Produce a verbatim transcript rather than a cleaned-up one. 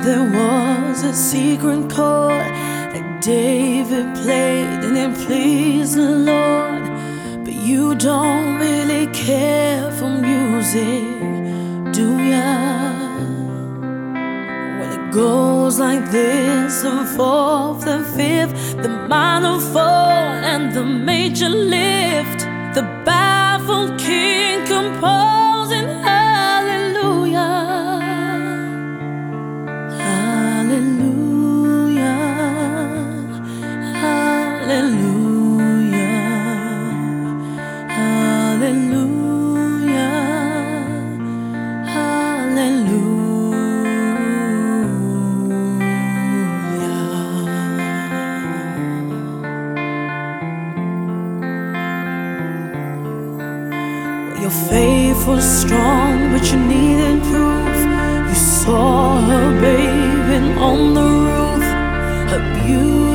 There was a secret chord that David played and it pleased the Lord. But you don't really care for music, do ya? When it goes like this, the fourth, the fifth, the minor fall and the major lift, the baffled king composing hallelujah. Hallelujah, hallelujah, hallelujah, hallelujah. Your faith was strong, but you needed proof. You saw her bathing on the roof, her beauty